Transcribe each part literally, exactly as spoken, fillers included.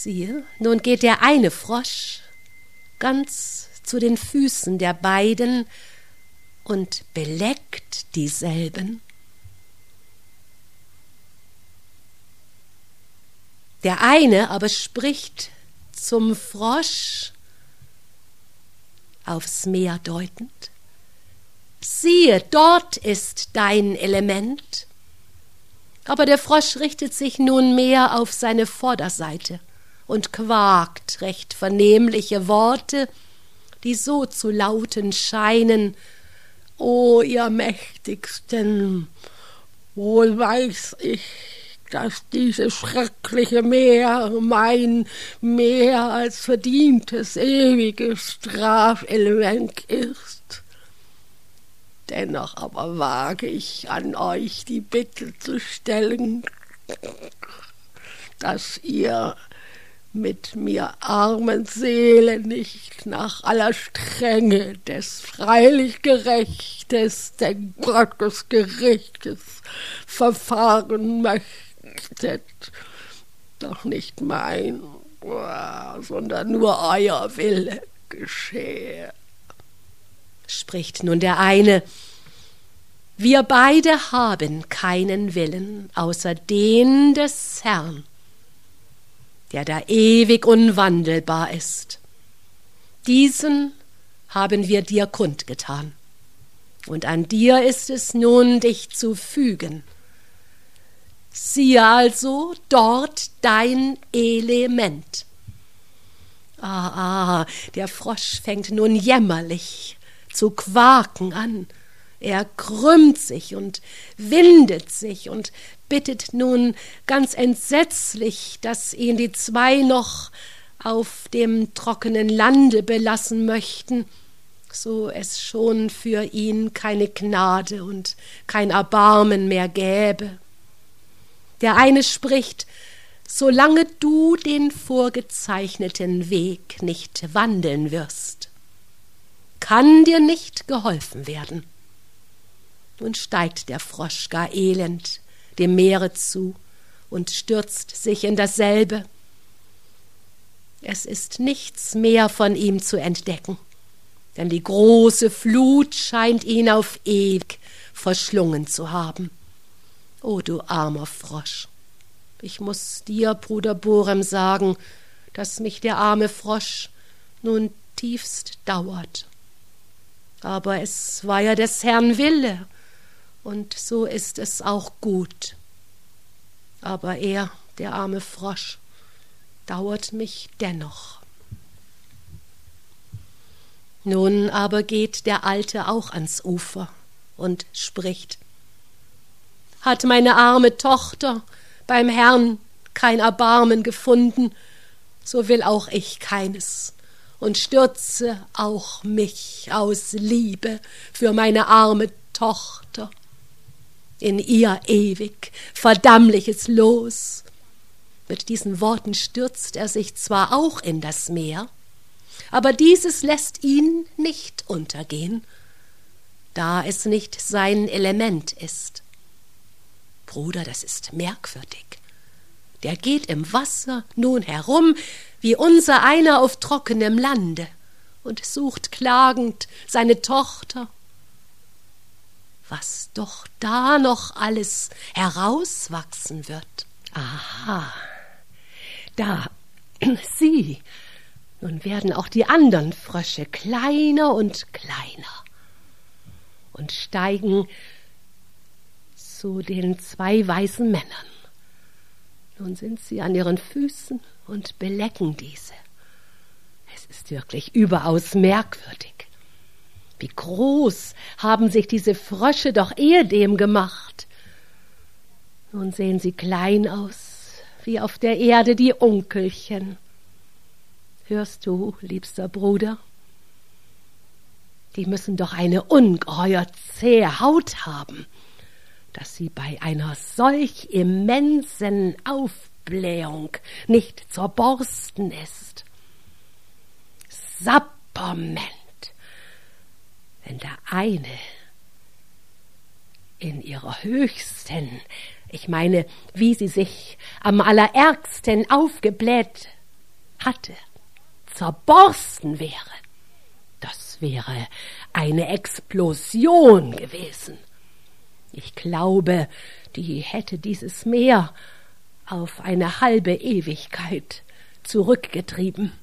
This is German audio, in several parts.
Siehe, nun geht der eine Frosch ganz zu den Füßen der beiden und beleckt dieselben. Der eine aber spricht zum Frosch, aufs Meer deutend: Siehe, dort ist dein Element. Aber der Frosch richtet sich nunmehr auf seine Vorderseite und quakt recht vernehmliche Worte, die so zu lauten scheinen: O ihr Mächtigsten, wohl weiß ich, dass dieses schreckliche Meer mein mehr als verdientes ewiges Strafelement ist. Dennoch aber wage ich an euch die Bitte zu stellen, dass ihr mit mir armen Seelen nicht nach aller Strenge des freilich gerechtesten Gottesgerichtes verfahren möchtet, doch nicht mein, sondern nur euer Wille geschehe. Spricht nun der eine: Wir beide haben keinen Willen außer den des Herrn, der da ewig unwandelbar ist. Diesen haben wir dir kundgetan, und an dir ist es nun, dich zu fügen. Siehe also dort dein Element. Ah, ah, der Frosch fängt nun jämmerlich zu quaken an. Er krümmt sich und windet sich und bittet nun ganz entsetzlich, dass ihn die zwei noch auf dem trockenen Lande belassen möchten, so es schon für ihn keine Gnade und kein Erbarmen mehr gäbe. Der eine spricht: Solange du den vorgezeichneten Weg nicht wandeln wirst, kann dir nicht geholfen werden. Nun steigt der Frosch gar elend dem Meere zu und stürzt sich in dasselbe. Es ist nichts mehr von ihm zu entdecken, denn die große Flut scheint ihn auf ewig verschlungen zu haben. O du armer Frosch! Ich muß dir, Bruder Borem, sagen, dass mich der arme Frosch nun tiefst dauert. Aber es war ja des Herrn Wille, und so ist es auch gut. Aber er, der arme Frosch, dauert mich dennoch. Nun aber geht der Alte auch ans Ufer und spricht: Hat meine arme Tochter beim Herrn kein Erbarmen gefunden, so will auch ich keines und stürze auch mich aus Liebe für meine arme Tochter in ihr ewig verdammliches Los. Mit diesen Worten stürzt er sich zwar auch in das Meer, aber dieses lässt ihn nicht untergehen, da es nicht sein Element ist. Bruder, das ist merkwürdig. Der geht im Wasser nun herum, wie unser einer auf trockenem Lande, und sucht klagend seine Tochter. Was doch da noch alles herauswachsen wird. Aha, da, sieh, nun werden auch die anderen Frösche kleiner und kleiner und steigen zu den zwei weißen Männern. Nun sind sie an ihren Füßen und belecken diese. Es ist wirklich überaus merkwürdig. Wie groß haben sich diese Frösche doch ehedem gemacht. Nun sehen sie klein aus, wie auf der Erde die Unkelchen. Hörst du, liebster Bruder? Die müssen doch eine ungeheuer zähe Haut haben, dass sie bei einer solch immensen Aufblähung nicht zu borsten ist. Sapperment, wenn der eine in ihrer höchsten, ich meine, wie sie sich am allerärgsten aufgebläht hatte, zerborsten wäre, das wäre eine Explosion gewesen. Ich glaube, die hätte dieses Meer auf eine halbe Ewigkeit zurückgetrieben.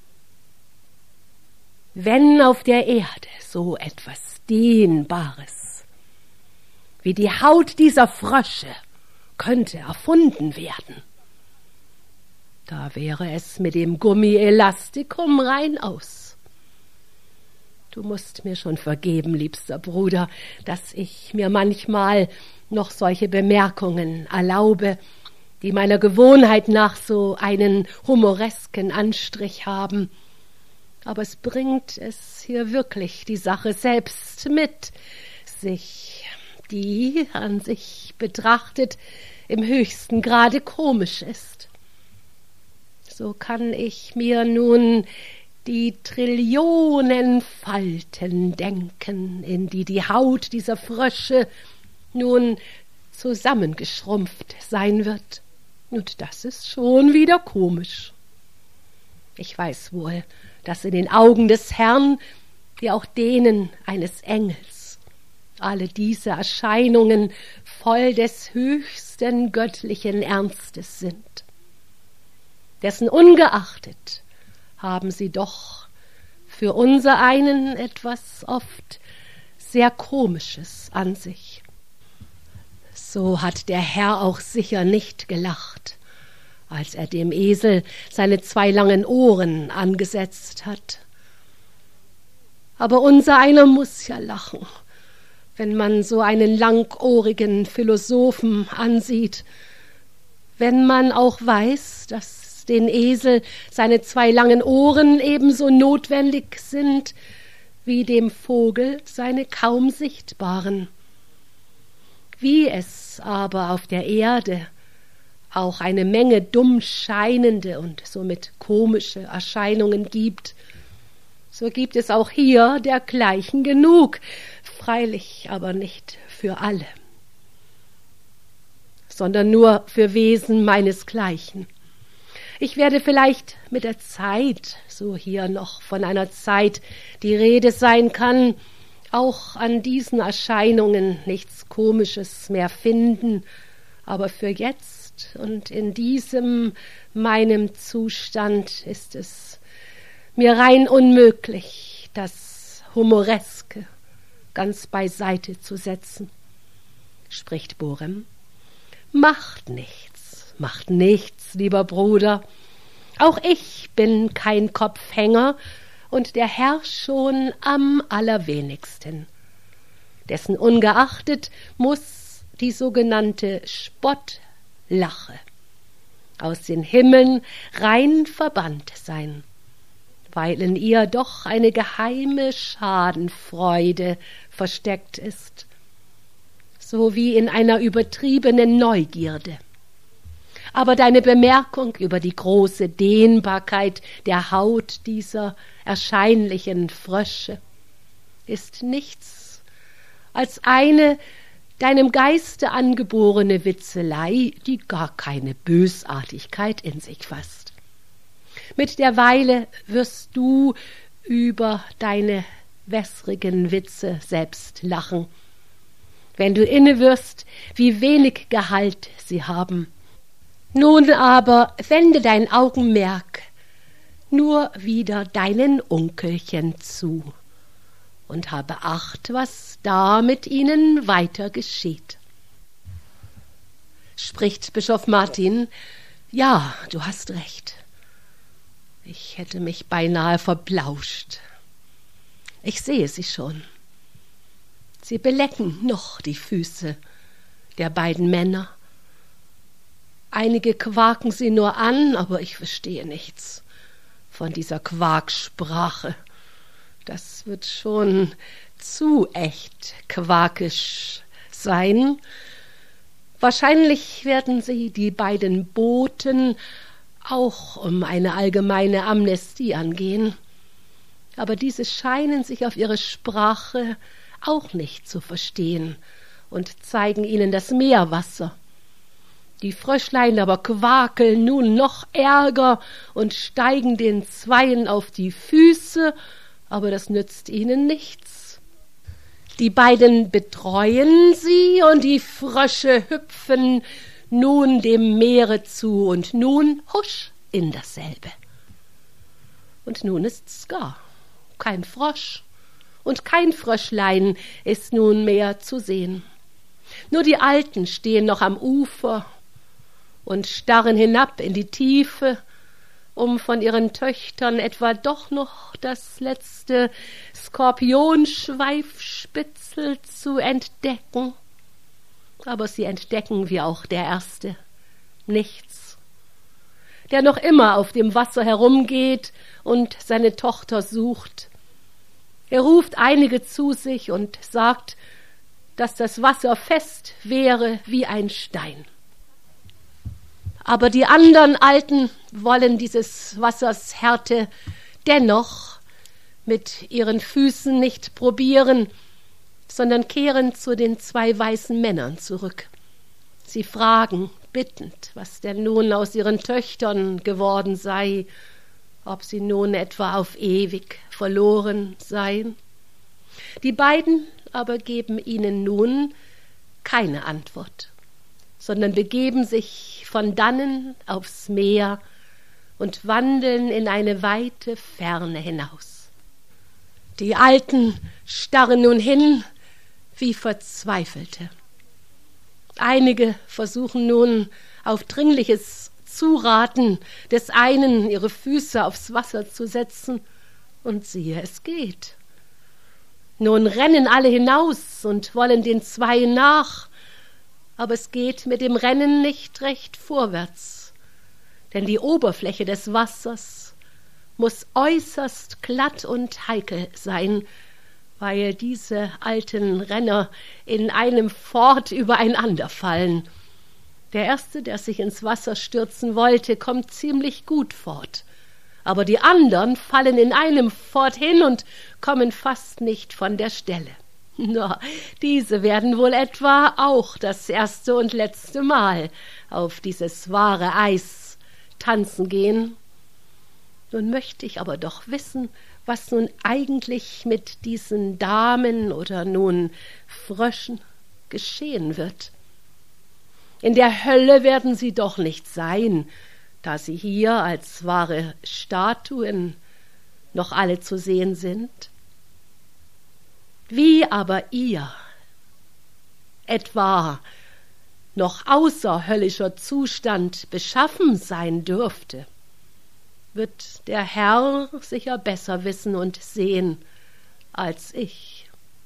Wenn auf der Erde so etwas Dehnbares wie die Haut dieser Frösche könnte erfunden werden, da wäre es mit dem Gummielastikum rein aus. Du musst mir schon vergeben, liebster Bruder, dass ich mir manchmal noch solche Bemerkungen erlaube, die meiner Gewohnheit nach so einen humoresken Anstrich haben. Aber es bringt es hier wirklich die Sache selbst mit sich, die an sich betrachtet im höchsten Grade komisch ist. So kann ich mir nun die Trillionen Falten denken, in die die Haut dieser Frösche nun zusammengeschrumpft sein wird. Und das ist schon wieder komisch. Ich weiß wohl, dass in den Augen des Herrn, wie auch denen eines Engels, alle diese Erscheinungen voll des höchsten göttlichen Ernstes sind. Dessen ungeachtet haben sie doch für unser einen etwas oft sehr Komisches an sich. So hat der Herr auch sicher nicht gelacht, als er dem Esel seine zwei langen Ohren angesetzt hat. Aber unser einer muss ja lachen, wenn man so einen langohrigen Philosophen ansieht, wenn man auch weiß, dass den Esel seine zwei langen Ohren ebenso notwendig sind wie dem Vogel seine kaum sichtbaren. Wie es aber auf der Erde auch eine Menge dumm scheinende und somit komische Erscheinungen gibt, so gibt es auch hier dergleichen genug, freilich aber nicht für alle, sondern nur für Wesen meinesgleichen. Ich werde vielleicht mit der Zeit, so hier noch von einer Zeit die Rede sein kann, auch an diesen Erscheinungen nichts Komisches mehr finden, aber für jetzt und in diesem meinem Zustand ist es mir rein unmöglich, das Humoreske ganz beiseite zu setzen. Spricht Borem: Macht nichts, macht nichts, lieber Bruder. Auch ich bin kein Kopfhänger und der Herr schon am allerwenigsten. Dessen ungeachtet muß die sogenannte Spottlache aus den Himmeln rein verbannt sein, weil in ihr doch eine geheime Schadenfreude versteckt ist, so wie in einer übertriebenen Neugierde. Aber deine Bemerkung über die große Dehnbarkeit der Haut dieser erscheinlichen Frösche ist nichts als eine deinem Geiste angeborene Witzelei, die gar keine Bösartigkeit in sich fasst. Mit der Weile wirst du über deine wässrigen Witze selbst lachen, wenn du inne wirst, wie wenig Gehalt sie haben. Nun aber wende dein Augenmerk nur wieder deinen Onkelchen zu und habe Acht, was da mit ihnen weiter geschieht. Spricht Bischof Martin: Ja, du hast recht. Ich hätte mich beinahe verblauscht. Ich sehe sie schon. Sie belecken noch die Füße der beiden Männer. Einige quaken sie nur an, aber ich verstehe nichts von dieser Quaksprache. Das wird schon zu echt quakisch sein. Wahrscheinlich werden sie die beiden Boten auch um eine allgemeine Amnestie angehen. Aber diese scheinen sich auf ihre Sprache auch nicht zu verstehen und zeigen ihnen das Meerwasser. Die Fröschlein aber quakeln nun noch ärger und steigen den Zweien auf die Füße, aber das nützt ihnen nichts. Die beiden betreuen sie und die Frösche hüpfen nun dem Meere zu und nun husch in dasselbe. Und nun ist's gar kein Frosch und kein Fröschlein ist nun mehr zu sehen. Nur die Alten stehen noch am Ufer und starren hinab in die Tiefe, um von ihren Töchtern etwa doch noch das letzte Skorpionschweifspitzel zu entdecken. Aber sie entdecken wie auch der Erste nichts, der noch immer auf dem Wasser herumgeht und seine Tochter sucht. Er ruft einige zu sich und sagt, dass das Wasser fest wäre wie ein Stein. Aber die anderen Alten wollen dieses Wassers Härte dennoch mit ihren Füßen nicht probieren, sondern kehren zu den zwei weißen Männern zurück. Sie fragen bittend, was denn nun aus ihren Töchtern geworden sei, ob sie nun etwa auf ewig verloren seien. Die beiden aber geben ihnen nun keine Antwort, sondern begeben sich von dannen aufs Meer und wandeln in eine weite Ferne hinaus. Die Alten starren nun hin wie Verzweifelte. Einige versuchen nun auf dringliches Zuraten des einen ihre Füße aufs Wasser zu setzen, und siehe, es geht. Nun rennen alle hinaus und wollen den Zweien nach, aber es geht mit dem Rennen nicht recht vorwärts, denn die Oberfläche des Wassers muss äußerst glatt und heikel sein, weil diese alten Renner in einem fort übereinander fallen. Der Erste, der sich ins Wasser stürzen wollte, kommt ziemlich gut fort, aber die anderen fallen in einem fort hin und kommen fast nicht von der Stelle. Na, diese werden wohl etwa auch das erste und letzte Mal auf dieses wahre Eis tanzen gehen. Nun möchte ich aber doch wissen, was nun eigentlich mit diesen Damen oder nun Fröschen geschehen wird. In der Hölle werden sie doch nicht sein, da sie hier als wahre Statuen noch alle zu sehen sind. Wie aber ihr etwa noch außerhöllischer Zustand beschaffen sein dürfte, wird der Herr sicher besser wissen und sehen als ich.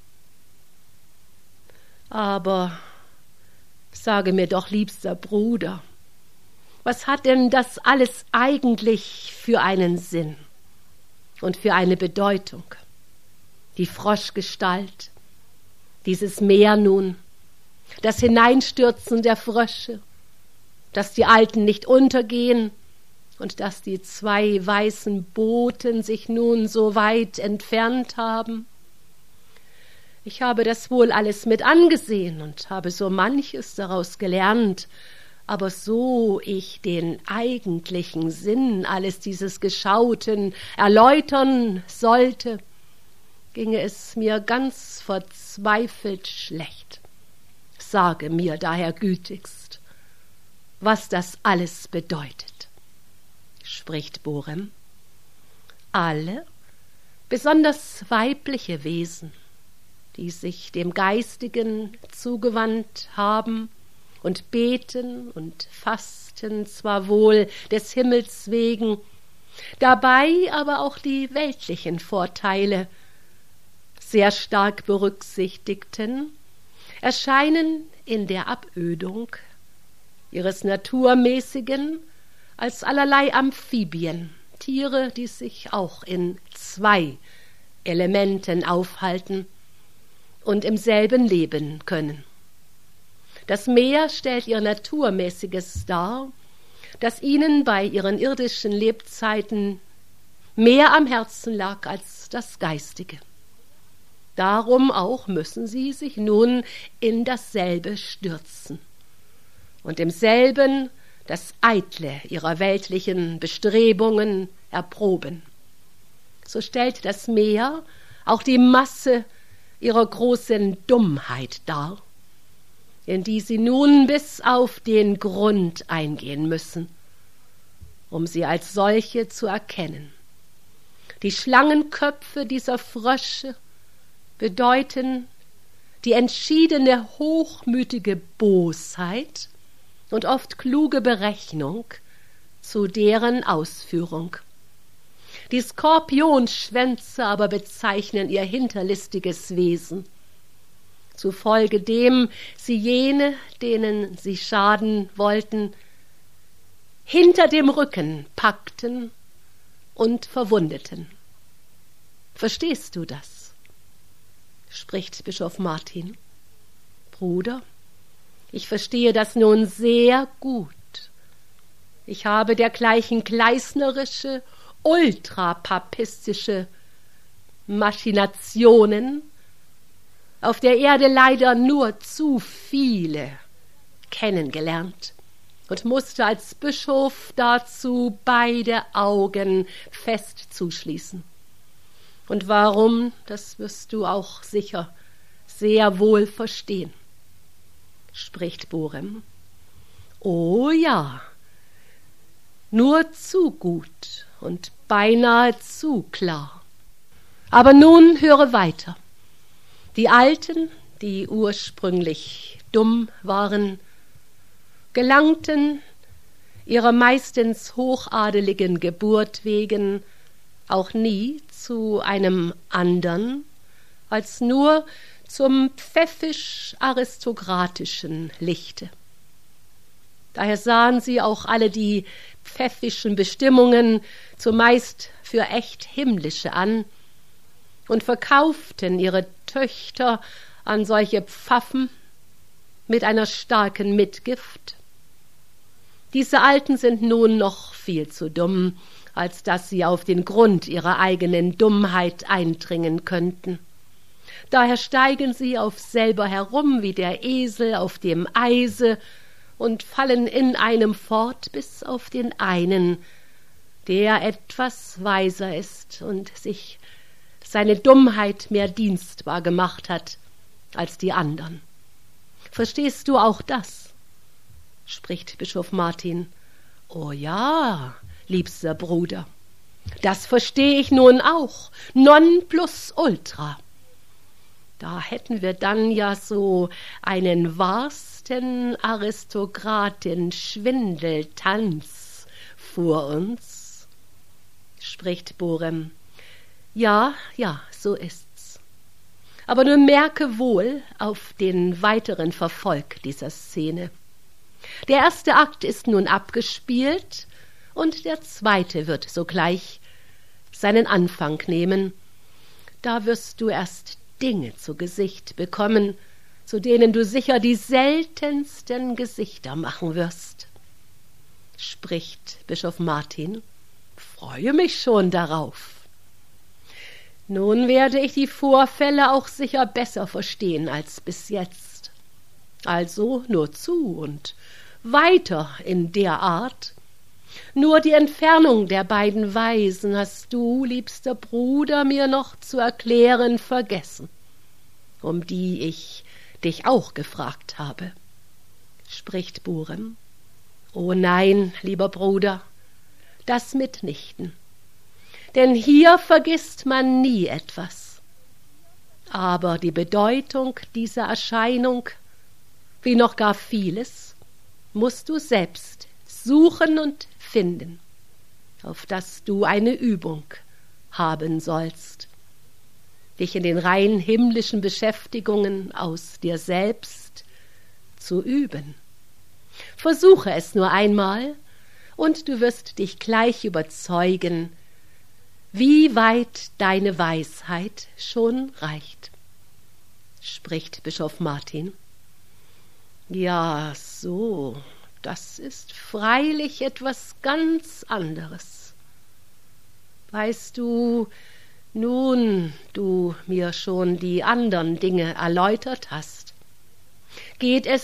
Aber sage mir doch, liebster Bruder, was hat denn das alles eigentlich für einen Sinn und für eine Bedeutung? Die Froschgestalt, dieses Meer nun, das Hineinstürzen der Frösche, dass die Alten nicht untergehen und dass die zwei weißen Booten sich nun so weit entfernt haben. Ich habe das wohl alles mit angesehen und habe so manches daraus gelernt, aber so ich den eigentlichen Sinn alles dieses Geschauten erläutern sollte, ginge es mir ganz verzweifelt schlecht. Sage mir daher gütigst, was das alles bedeutet, spricht Borem. Alle, besonders weibliche Wesen, die sich dem Geistigen zugewandt haben und beten und fasten zwar wohl des Himmels wegen, dabei aber auch die weltlichen Vorteile sehr stark berücksichtigten, erscheinen in der Abödung ihres Naturmäßigen als allerlei Amphibien, Tiere, die sich auch in zwei Elementen aufhalten und im selben leben können. Das Meer stellt ihr Naturmäßiges dar, das ihnen bei ihren irdischen Lebzeiten mehr am Herzen lag als das Geistige. Darum auch müssen sie sich nun in dasselbe stürzen. und demselben das Eitle ihrer weltlichen Bestrebungen erproben. So stellt das Meer auch die Masse ihrer großen Dummheit dar, in die sie nun bis auf den Grund eingehen müssen, um sie als solche zu erkennen. Die Schlangenköpfe dieser Frösche bedeuten die entschiedene, hochmütige Bosheit und oft kluge Berechnung zu deren Ausführung. Die Skorpionschwänze aber bezeichnen ihr hinterlistiges Wesen, zufolge dem sie jene, denen sie schaden wollten, hinter dem Rücken packten und verwundeten. Verstehst du das? Spricht Bischof Martin. Bruder, ich verstehe das nun sehr gut. Ich habe dergleichen gleisnerische, ultrapapistische Machinationen auf der Erde leider nur zu viele kennengelernt und musste als Bischof dazu beide Augen fest zuschließen. Und warum, das wirst du auch sicher sehr wohl verstehen, spricht Borem. Oh ja, nur zu gut und beinahe zu klar. Aber nun höre weiter. Die Alten, die ursprünglich dumm waren, gelangten ihrer meistens hochadeligen Geburt wegen auch nie zu einem andern als nur zum pfäffisch-aristokratischen Lichte. Daher sahen sie auch alle die pfäffischen Bestimmungen zumeist für echt himmlische an und verkauften ihre Töchter an solche Pfaffen mit einer starken Mitgift. Diese Alten sind nun noch viel zu dumm, als dass sie auf den Grund ihrer eigenen Dummheit eindringen könnten. Daher steigen sie auf selber herum wie der Esel auf dem Eise und fallen in einem fort bis auf den einen, der etwas weiser ist und sich seine Dummheit mehr dienstbar gemacht hat als die anderen. Verstehst du auch das? Spricht Bischof Martin. Oh ja, liebster Bruder, das verstehe ich nun auch, non plus ultra. Da hätten wir dann ja so einen wahrsten Aristokraten-Schwindeltanz vor uns, spricht Borem. Ja, ja, so ist's. Aber nun merke wohl auf den weiteren Verfolg dieser Szene. Der erste Akt ist nun abgespielt und der zweite wird sogleich seinen Anfang nehmen. Da wirst du erst Dinge zu Gesicht bekommen, zu denen du sicher die seltensten Gesichter machen wirst, spricht Bischof Martin. Freue mich schon darauf. Nun werde ich die Vorfälle auch sicher besser verstehen als bis jetzt. Also nur zu und weiter in der Art. Nur die Entfernung der beiden Weisen hast du, liebster Bruder, mir noch zu erklären vergessen, um die ich dich auch gefragt habe, spricht Borem. Oh nein, lieber Bruder, das mitnichten. Denn hier vergisst man nie etwas. Aber die Bedeutung dieser Erscheinung, wie noch gar vieles, musst du selbst suchen und finden, auf das du eine Übung haben sollst, dich in den rein himmlischen Beschäftigungen aus dir selbst zu üben. Versuche es nur einmal, und du wirst dich gleich überzeugen, wie weit deine Weisheit schon reicht, spricht Bischof Martin. Ja, so, das ist freilich etwas ganz anderes. Weißt du, nun du mir schon die andern Dinge erläutert hast, geht es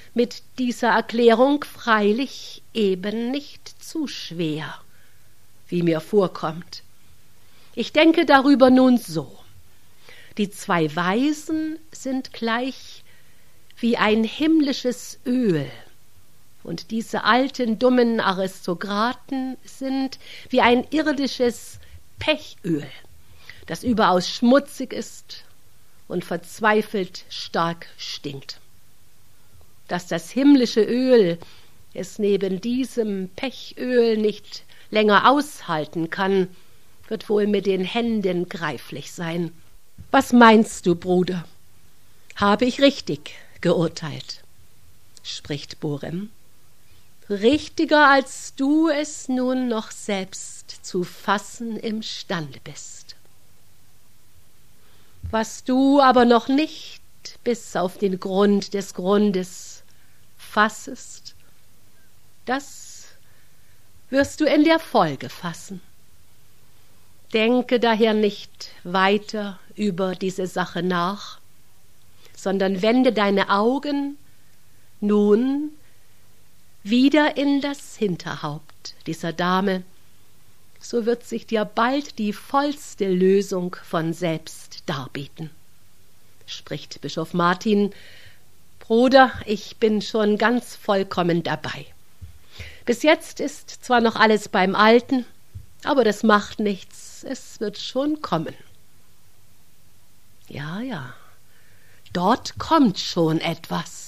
mit dieser Erklärung freilich eben nicht zu schwer, wie mir vorkommt. Ich denke darüber nun so: Die zwei Weisen sind gleich wie ein himmlisches Öl, und diese alten, dummen Aristokraten sind wie ein irdisches Pechöl, das überaus schmutzig ist und verzweifelt stark stinkt. Dass das himmlische Öl es neben diesem Pechöl nicht länger aushalten kann, wird wohl mit den Händen greiflich sein. Was meinst du, Bruder? Habe ich richtig geurteilt? Spricht Borem. Richtiger, als du es nun noch selbst zu fassen imstande bist. Was du aber noch nicht bis auf den Grund des Grundes fassest, das wirst du in der Folge fassen. Denke daher nicht weiter über diese Sache nach, sondern wende deine Augen nun wieder in das Hinterhaupt dieser Dame, so wird sich dir bald die vollste Lösung von selbst darbieten. Spricht Bischof Martin: Bruder, ich bin schon ganz vollkommen dabei. Bis jetzt ist zwar noch alles beim Alten, aber das macht nichts, es wird schon kommen. Ja, ja, dort kommt schon etwas.